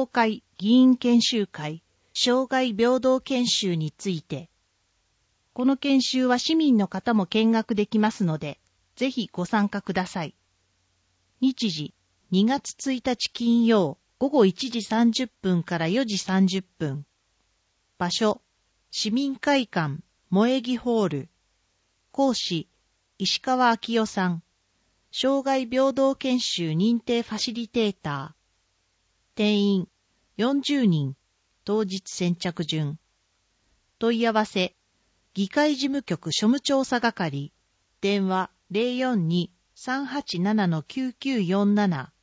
会議員研修会障害平等研修について、この研修は市民の方も見学できますので、ぜひご参加ください。日時、2月1日金曜午後1時30分から4時30分。場所、市民会館、萌木ホール。講師、石川昭代さん。障害平等研修認定ファシリテーター。定員、40人。当日先着順。問い合わせ、議会事務局庶務調査係。電話 042-387-9947